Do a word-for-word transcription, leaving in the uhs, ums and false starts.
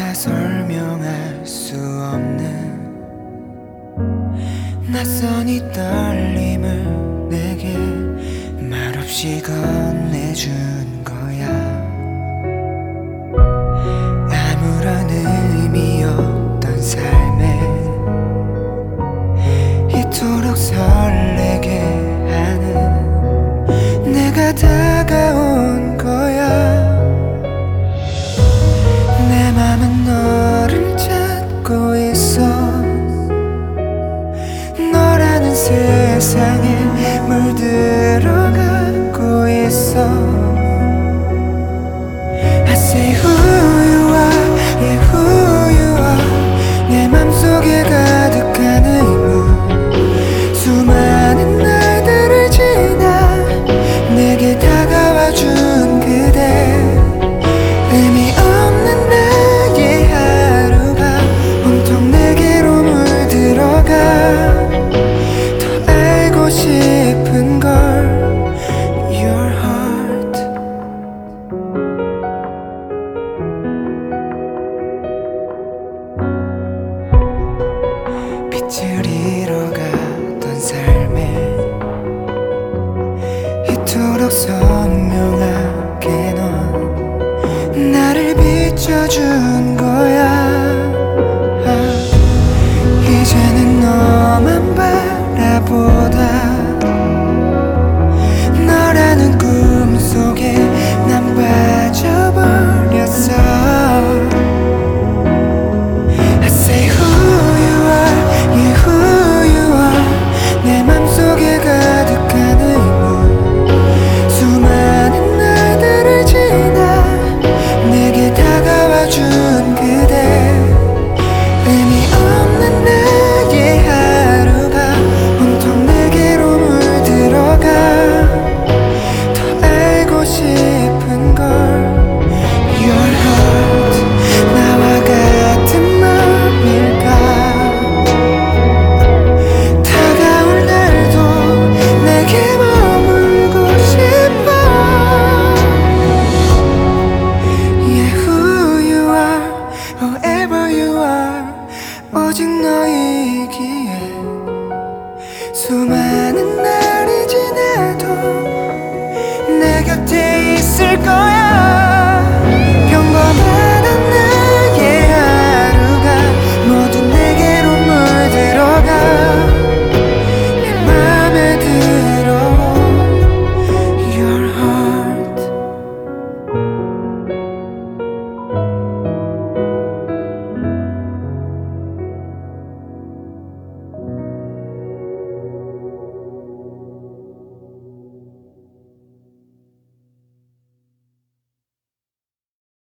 다 설명할 수 없는 낯선 이 떨림을 내게 말없이 건네준 거야. 아무런 의미 없던 삶에 이토록 설레게 하는 내가 다가온 거야. 내 맘은 너를 찾고 있어. 너라는 세상에 물들어가고 있어. I say who you are, yeah who you are. 내 맘속에 가득한 의문, 수많은 날들을 지나 내게 다가와준 그대. 의미 없는 나의 하루가 온통 내게로 물들어가. 더 알고 싶은 걸 Your heart. 빛을 잃어가던 삶에 이토록 선명하게 넌 나를 비춰준